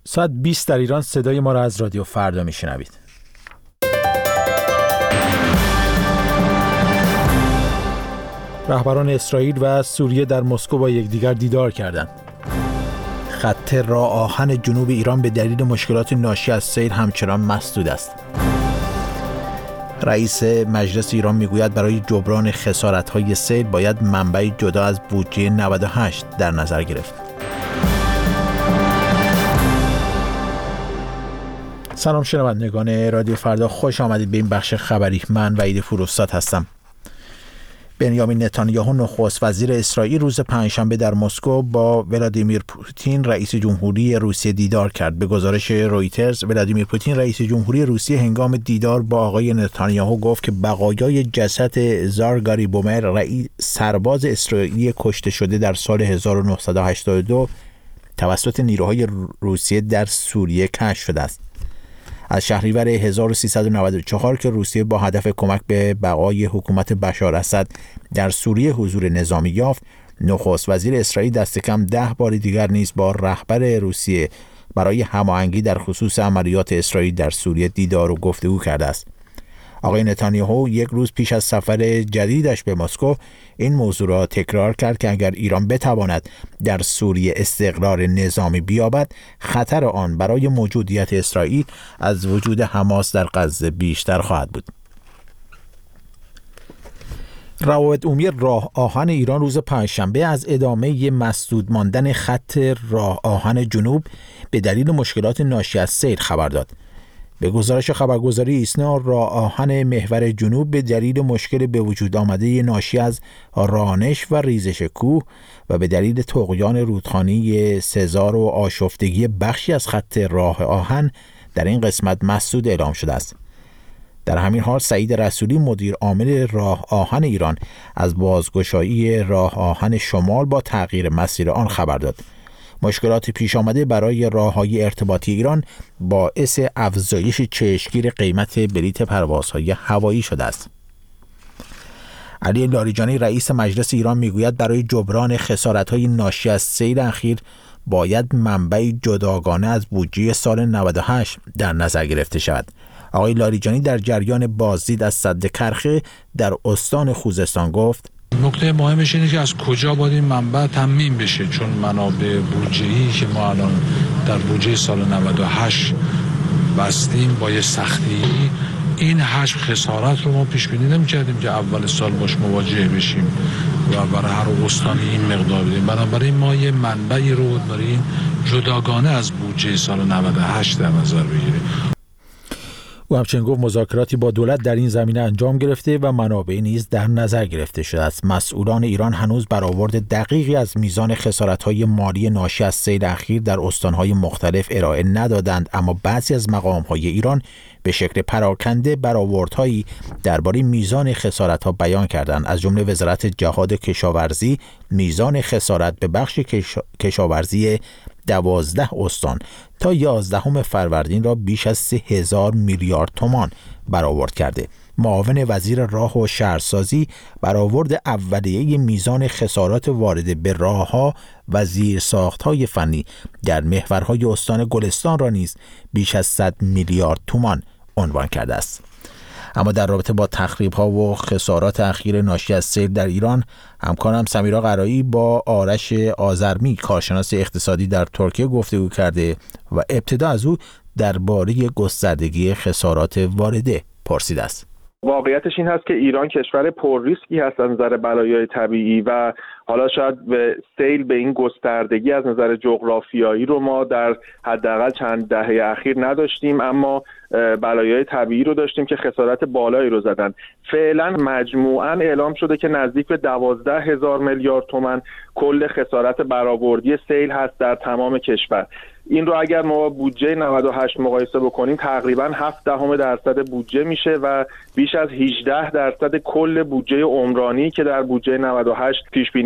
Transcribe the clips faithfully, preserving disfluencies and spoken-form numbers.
ساعت بیست در ایران صدای ما را از رادیو فردا میشنوید. رهبران اسرائیل و سوریه در مسکو با یکدیگر دیدار کردند. خط راه آهن جنوب ایران به دلیل مشکلات ناشی از سیل همچنان مسدود است. رئیس مجلس ایران میگوید برای جبران خسارت‌های سیل باید منبعی جدا از بودجه نود و هشت در نظر گرفت. سلام شنوندگان رادیو فردا، خوش آمدید به این بخش خبری. من وحید فروستاد هستم. بنیامین نتانیاهو نخست وزیر اسرائیل روز پنجشنبه در مسکو با ولادیمیر پوتین رئیس جمهوری روسیه دیدار کرد. به گزارش رویترز، ولادیمیر پوتین رئیس جمهوری روسیه هنگام دیدار با آقای نتانیاهو گفت که بقایای جسد زارگاری بومر، رئیس سرباز اسرائیلی کشته شده در سال هزار و نهصد و هشتاد و دو توسط نیروهای روسیه در سوریه کشف شده است. از شهریور هزار و سیصد و نود و چهار که روسیه با هدف کمک به بقای حکومت بشار اسد در سوریه حضور نظامی یافت، نخست وزیر اسرائیل دست کم ده بار دیگر نیز با رهبر روسیه برای هماهنگی در خصوص عملیات اسرائیل در سوریه دیدار و گفتگو کرده است. آقای نتانیاهو یک روز پیش از سفر جدیدش به مسکو این موضوع را تکرار کرد که اگر ایران بتواند در سوریه استقرار نظامی بیابد، خطر آن برای موجودیت اسرائیل از وجود حماس در غزه بیشتر خواهد بود. روابط عمومی راه آهن ایران روز پنجشنبه از ادامه مسدود ماندن خط راه آهن جنوب به دلیل مشکلات ناشی از سیل خبر داد. به گزارش خبرگزاری ایسنا، راه آهن محور جنوب به دلیل مشکل به وجود آمده ناشی از رانش و ریزش کوه و به دلیل طغیان رودخانه سزار و آشفتگی بخشی از خط راه آهن در این قسمت مسدود اعلام شده است. در همین حال سعید رسولی مدیر عامل راه آهن ایران از بازگشایی راه آهن شمال با تغییر مسیر آن خبر داد. مشکلات پیش آمده برای راه‌های ارتباطی ایران باعث افزایش چشمگیر قیمت بلیط پروازهای هوایی شده است. علی لاریجانی رئیس مجلس ایران میگوید برای جبران خسارت‌های ناشی از سیل اخیر باید منبعی جداگانه از بودجه سال نود و هشت در نظر گرفته شود. آقای لاریجانی در جریان بازدید از سد کرخه در استان خوزستان گفت: نکته مهمش اینه که از کجا باید این منبع تامین بشه، چون منابع بودجه‌ای که ما الان در بودجه سال نود و هشت بستیم با یه سختی، این حجم خسارت رو ما پیش بینی نمی‌کردیم که اول سال باش مواجه بشیم و برای هر استانی این مقدار بدیم. بنابراین ما یه منبعی رو داریم جداگانه از بودجه سال نود و هشت در نظر بگیریم. او همچنین گفت مذاکراتی با دولت در این زمینه انجام گرفته و منابع نیز در نظر گرفته شده است. مسئولان ایران هنوز برآورد دقیقی از میزان خسارت‌های مالی ناشی از سیل اخیر در استان‌های مختلف ارائه ندادند، اما بعضی از مقام‌های ایران به شکل پراکنده برآوردهایی درباره میزان خسارت‌ها بیان کردند. از جمله وزارت جهاد کشاورزی میزان خسارت به بخش کشا... کشاورزی دوازده استان تا یازدهم فروردین را بیش از سه هزار میلیارد تومان برآورد کرده. معاون وزیر راه و شهرسازی برآورد اولیه میزان خسارات وارده به راه‌ها و زیرساخت‌های فنی در محورهای استان گلستان را نیز بیش از صد میلیارد تومان عنوان کرده است. اما در رابطه با تخریب‌ها و خسارات اخیر ناشی از سیل در ایران، همکارم سمیرا قرایی با آرش آذرمی کارشناس اقتصادی در ترکیه گفتگو کرده و ابتدا از او درباره گستردگی خسارات وارده پرسیده است. واقعیتش این هست که ایران کشور پر ریسکی هست از نظر بلایای طبیعی و حالا شاید به سیل به این گستردگی از نظر جغرافیایی رو ما در حداقل چند دهه اخیر نداشتیم، اما بلایای طبیعی رو داشتیم که خسارت بالایی رو زدن. فعلا مجموعاً اعلام شده که نزدیک به دوازده هزار میلیارد تومان کل خسارت برآوردی سیل هست در تمام کشور. این رو اگر ما بودجه نود و هشت مقایسه بکنیم تقریباً هفت دهم درصد بودجه میشه و بیش از هجده درصد کل بودجه عمرانی که در بودجه نود و هشت پیش بینی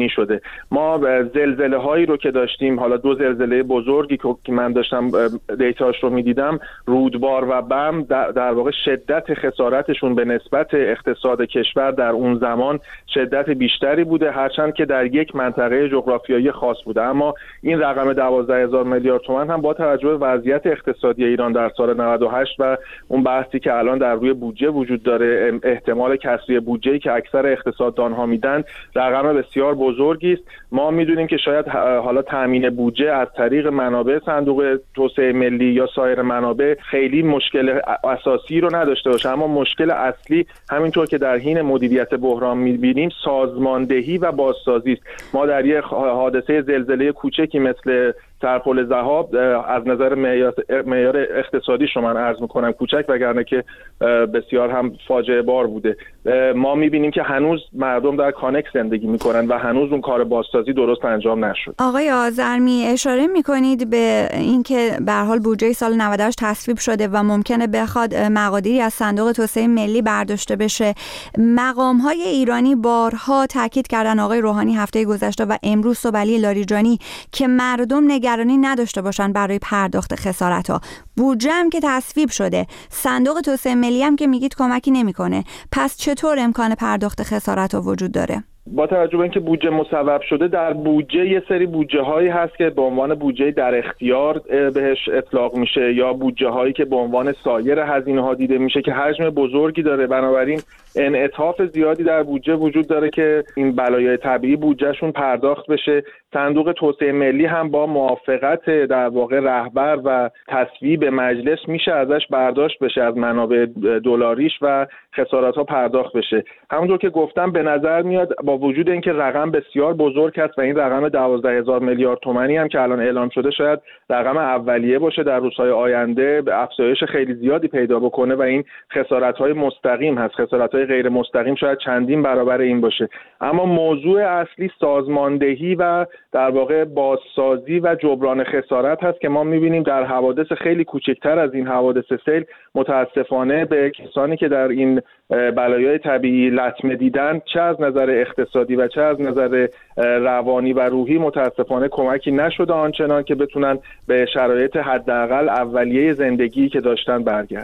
شده. ما زلزله هایی رو که داشتیم، حالا دو زلزله بزرگی که من داشتم دیتاش رو میدیدم، رودبار و بم، در, در واقع شدت خسارتشون به نسبت اقتصاد کشور در اون زمان شدت بیشتری بوده، هرچند که در یک منطقه جغرافیایی خاص بوده. اما این رقم دوازده هزار میلیارد تومان هم با توجه به وضعیت اقتصادی ایران در سال نود و هشت و اون بحثی که الان در روی بودجه وجود داره، احتمال کسری بودجه‌ای که اکثر اقتصاددان‌ها میدن، رقم بسیار بزرگی است. ما میدونیم که شاید حالا تامین بودجه از طریق منابع صندوق توسعه ملی یا سایر منابع خیلی مشکل اساسی رو نداشته باشه، اما مشکل اصلی همینطور که در حین مدیریت بحران می‌بینیم سازماندهی و بازسازی است. ما در یک حادثه زلزله کوچکی مثل سرپل ذهاب از نظر معیار اقتصادیش رو من عرض میکنم کوچک، وگرنه که بسیار هم فاجعه بار بوده. ما میبینیم که هنوز مردم در کانک زندگی میکنن و هنوز اون کار بازسازی درست انجام نشد. آقای آذرمی، اشاره میکنید به اینکه به هر حال بودجه سال نود و هشت تصویب شده و ممکنه بخواد مقادیری از صندوق توسعه ملی برداشته بشه. مقام‌های ایرانی بارها تاکید کردن، آقای روحانی هفته گذشته و امروز صبح علی لاریجانی، که مردم نگرانی نداشته باشن برای پرداخت خسارت‌ها. بودجه هم که تصویب شده، صندوق توسعه ملی هم که میگید کمکی نمیکنه، پس چطور امکان پرداخت خسارت‌ها وجود داره؟ با توجه به اینکه بودجه مصوب شده، در بودجه یه سری بودجه هایی هست که به عنوان بودجه در اختیار بهش اطلاق میشه، یا بودجه هایی که به عنوان سایر هزینه ها دیده میشه که حجم بزرگی داره، بنابراین انعطاف زیادی در بودجه وجود داره که این بلایای طبیعی بودجهشون پرداخت بشه. صندوق توسعه ملی هم با موافقت در واقع رهبر و تصویب مجلس میشه ازش برداشت بشه، از منابع دلاریش، و خسارت ها پرداخت بشه. همونطور که گفتم به نظر میاد با وجود اینکه رقم بسیار بزرگ است و این رقم دوازده هزار میلیارد تومانی هم که الان اعلام شده شاید رقم اولیه باشه، در روزهای آینده به افزایش خیلی زیادی پیدا بکنه و این خسارت های مستقیم هست. خسارت های غیر مستقیم شاید چندین برابر این باشه. اما موضوع اصلی سازماندهی و در واقع بازسازی و جبران خسارت هست که ما می‌بینیم در حوادث خیلی کوچکتر از این حوادث سیل متاسفانه به کسانی که در این بلایای طبیعی لطمه دیدن، چه از نظر اقتصادی و چه از نظر روانی و روحی، متاسفانه کمکی نشده آنچنان که بتونن به شرایط حداقل اولیه زندگی که داشتن برگردن.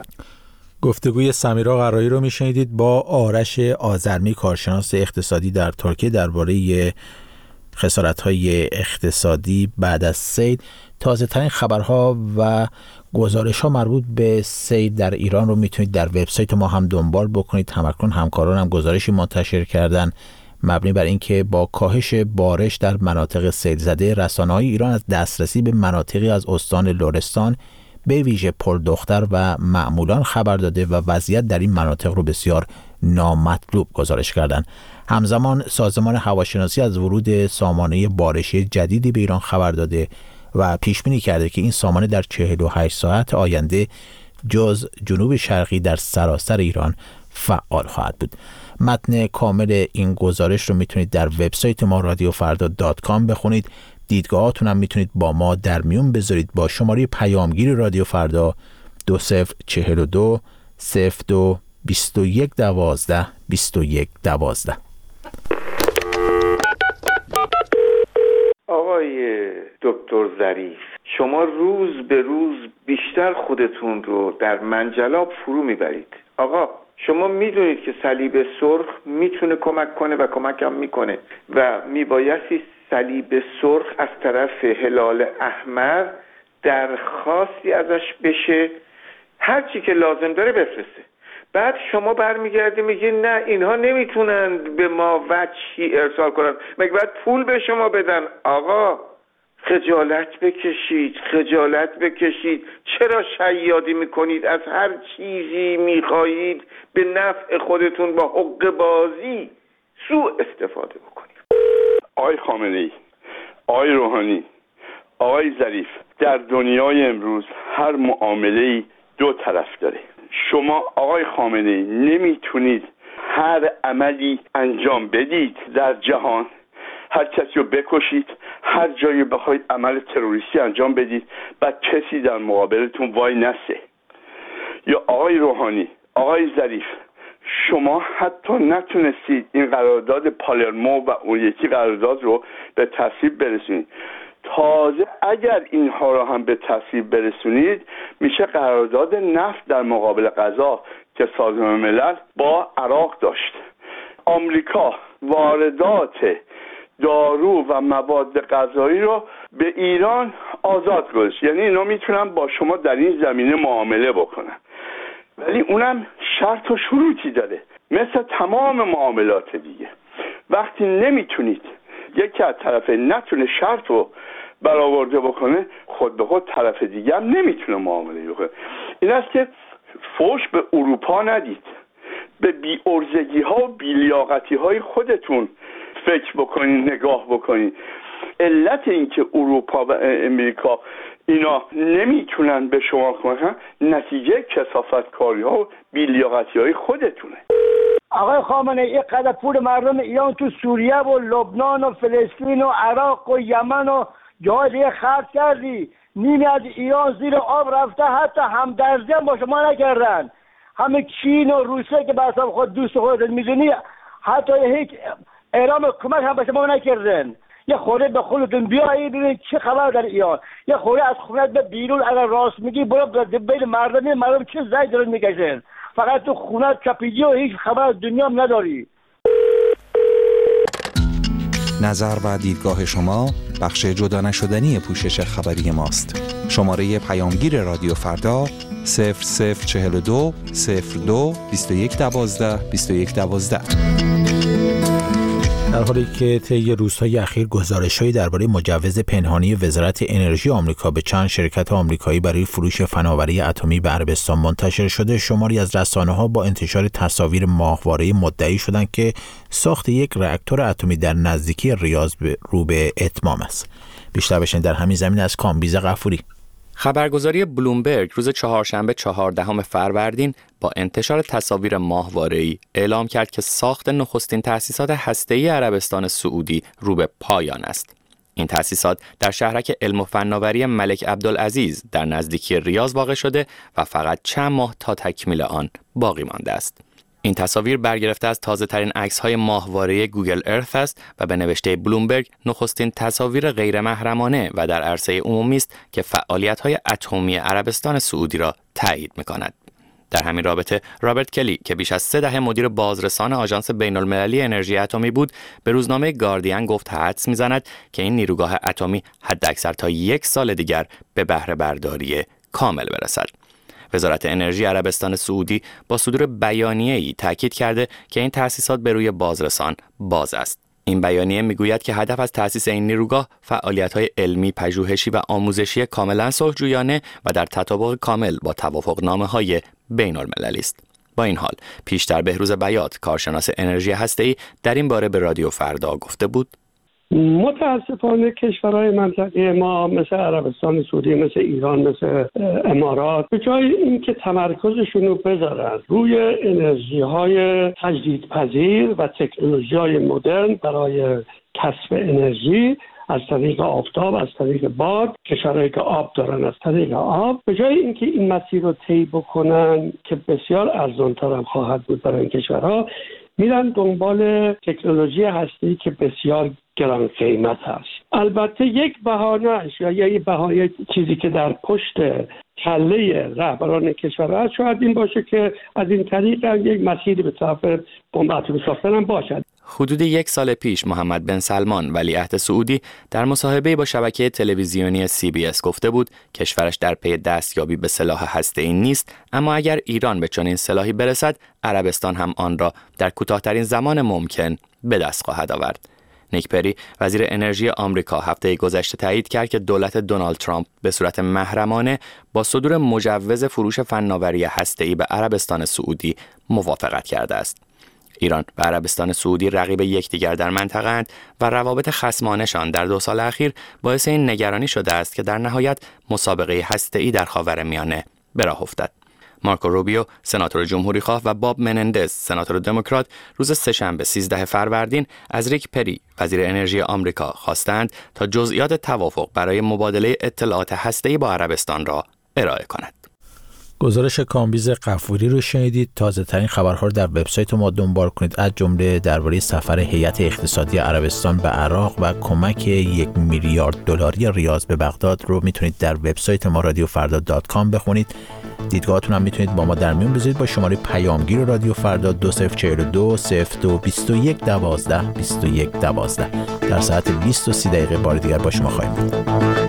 گفتگوی سمیرا قرایی رو میشنیدید با آرش آذرمی، کارشناس اقتصادی در ترکیه، درباره خسارت‌های اقتصادی بعد از سیل. تازه ترین خبرها و گزارش ها مربوط به سیل در ایران رو میتونید در وبسایت ما هم دنبال بکنید. تمکن همکاران هم گزارشی منتشر کردن مبنی بر اینکه با کاهش بارش در مناطق سیل زده، رسانه‌های ایران از دسترسی به مناطقی از استان لرستان به ویژه پردختر و معمولان خبر داده و وضعیت در این مناطق رو بسیار نامطلوب گزارش کردن. همزمان سازمان هواشناسی از ورود سامانه بارشی جدیدی به ایران خبر داده و پیش بینی کرده که این سامانه در چهل و هشت ساعت آینده جز جنوب شرقی در سراسر ایران فعال خواهد بود. متن کامل این گزارش رو میتونید در وبسایت ما رادیو فردا دات کام بخونید. دیدگاهاتون هم میتونید با ما در میون بذارید با شماره پیامگیر رادیو فردا دو صفر چهل و دو صفر دو بیست و یک دوازده بیست و یک دوازده. آقای دکتر ظریف، شما روز به روز بیشتر خودتون رو در منجلاب فرو میبرید. آقا شما میدونید که صلیب سرخ میتونه کمک کنه و کمک هم میکنه و میبایستی صلیب سرخ از طرف هلال احمر درخواستی ازش بشه، هرچی که لازم داره بفرسته. بعد شما برمیگردی میگی نه اینها نمیتونن به ما وجهی ارسال کنن، مگه باید پول به شما بدن؟ آقا خجالت بکشید، خجالت بکشید. چرا شیادی میکنید؟ از هر چیزی میخواهید به نفع خودتون با حقه بازی سوء استفاده بکنید. آقای خامنه‌ای، آقای روحانی، آقای ظریف، در دنیای امروز هر معامله‌ای دو طرف داره. شما آقای خامنه‌ای نمیتونید هر عملی انجام بدید در جهان، هر کسی رو بکشید، هر جایی بخواید عمل تروریستی انجام بدید بعد کسی در مقابلتون وای نسه. یا آقای روحانی، آقای ظریف، شما حتی نتونستید این قرارداد پالرمو و اون یکی قرارداد رو به تصویب برسونید. تازه اگر اینها رو هم به تصویب برسونید میشه قرارداد نفت در مقابل غذا که سازمان ملل با عراق داشت. آمریکا واردات دارو و مواد غذایی رو به ایران آزاد گذاشت، یعنی اینا میتونن با شما در این زمینه معامله بکنن، ولی اونم شرط و شروطی داره مثل تمام معاملات دیگه. وقتی نمیتونید یکی از طرفین نتونه شرط رو برآورده بکنه، خود به خود طرف دیگه هم نمیتونه معامله بکنه. این است که فوش به اروپا ندید، به بی ارزگی ها و بی لیاقتی های خودتون فکر بکنین، نگاه بکنین. علت این که اروپا و امریکا اینا نمیتونن به شما کمک، نتیجه کثافتکاری ها و بی لیاقتی های خودتونه. آقای خامنه ای، قدر پول مردم ایران تو سوریه و لبنان و فلسطین و عراق و یمن و جای دیگه خرج کردی، نیمی از ایران زیر آب رفته، حتی همدردی هم با شما نکردن. همه چین و روسیه که به حساب خود دوست خودت میدونی، حتی هیچ اعلام کمک هم به شما نکردن. یه خوره به خودتون بیایید ببینید چه خبر در ایران. یه خوره از خونت به بیرون اگر راست میگی برو بین مردم، مردم چه زجر دارن میکشن، فقط تو خونت چپیدی و هیچ خبر از دنیا هم نداری. نظر و دیدگاه شما بخش جدا نشدنی پوشش خبری ماست. شماره پیامگیر رادیو فردا صفر صفر چهل و دو صفر دو بیست و یک دوازده بیست و یک دوازده. در حالی که طی روزهای اخیر گزارش‌هایی درباره مجوز پنهانی وزارت انرژی آمریکا به چند شرکت آمریکایی برای فروش فناوری اتمی به عربستان منتشر شده، شماری از رسانه‌ها با انتشار تصاویر ماهواره‌ای مدعی شدند که ساخت یک راکتور اتمی در نزدیکی ریاض رو به اتمام است. بیشتر بشین در همین زمین از کامبیز غفوری. خبرگزاری بلومبرگ روز چهارشنبه چهاردهم فروردین با انتشار تصاویر ماهواره‌ای اعلام کرد که ساخت نخستین تأسیسات هسته‌ای عربستان سعودی رو به پایان است. این تأسیسات در شهرک علم و فناوری ملک عبدالعزیز در نزدیکی ریاض واقع شده و فقط چند ماه تا تکمیل آن باقی مانده است. این تصاویر برگرفته از تازه‌ترین عکس‌های ماهواره گوگل ارث است و به نوشته بلومبرگ نخستین تصاویر غیر محرمانه و در عرصه عمومی است که فعالیت‌های اتمی عربستان سعودی را تایید می‌کند. در همین رابطه رابرت کلی که بیش از سه دهه مدیر بازرسان آژانس بین‌المللی انرژی اتمی بود، به روزنامه گاردین گفت حدس می‌زند که این نیروگاه اتمی حداکثر تا یک سال دیگر به بهره برداری کامل برسد. وزارت انرژی عربستان سعودی با صدور بیانیه‌ای تاکید کرده که این تأسیسات به روی بازرسان باز است. این بیانیه میگوید که هدف از تأسیس این نیروگاه فعالیت‌های علمی، پژوهشی و آموزشی کاملا صلح‌جویانه و در تطابق کامل با توافقنامه‌های بین‌المللی است. با این حال، پیشتر بهروز بیات، کارشناس انرژی هسته‌ای، در این باره به رادیو فردا گفته بود: متاسفانه کشورهای منطقه ما مثل عربستان سعودی، مثل ایران، مثل امارات، به جای اینکه تمرکزشون رو بذارن روی انرژی های تجدیدپذیر و تکنولوژی های مدرن برای کسب انرژی از طریق آفتاب، از طریق باد، کشورهایی که آب دارن از طریق آب، به جای اینکه این مسیر رو طی بکنن که بسیار ارزان‌تر هم خواهد بود برای این کشورها، میرن دنبال تکنولوژی هستی که بسیار گران قیمت هست. البته یک بهانه‌اش یا یک بهانه چیزی که در پشت کله رهبران کشورها هست شاید این باشه که از این طریق یک مسیری به طرف بمب اتمی ساختن هم باشد. حدود یک سال پیش محمد بن سلمان ولیعهد سعودی در مصاحبه‌ای با شبکه تلویزیونی سی بی اس گفته بود کشورش در پی دستیابی به سلاح هسته‌ای نیست، اما اگر ایران به چنین سلاحی برسد، عربستان هم آن را در کوتاه‌ترین زمان ممکن به دست خواهد آورد. نیک پری وزیر انرژی آمریکا هفته گذشته تایید کرد که دولت دونالد ترامپ به صورت محرمانه با صدور مجوز فروش فناوری هسته‌ای به عربستان سعودی موافقت کرده است. ایران و عربستان سعودی رقیب یکدیگر در منطقه‌اند و روابط خصمانه‌شان در دو سال اخیر باعث این نگرانی شده است که در نهایت مسابقه هسته‌ای در خاورمیانه به راه افتد. مارکو روبیو، سناتور جمهوری‌خواه، و باب منندز، سناتور دموکرات، روز سه‌شنبه سیزده فروردین از ریک پری، وزیر انرژی آمریکا، خواستند تا جزئیات توافق برای مبادله اطلاعات هسته‌ای با عربستان را ارائه کند. گزارش کامبیز غفوری رو شنیدید. تازه ترین خبرها رو در وبسایت ما دنبال کنید، از جمله درباره سفر هیئت اقتصادی عربستان به عراق و کمک یک میلیارد دلاری ریاض به بغداد رو میتونید در وبسایت ما رادیو فردا دات کام بخونید. دیدگاهاتون هم میتونید با ما در میون بذارید با شماره پیامگیر رادیو فردا دو صفر چهار دو صفر دو بیست و یک دوازده بیست و یک دوازده. در ساعت بیست و سی دقیقه بار دیگر با شما خواهیم بود.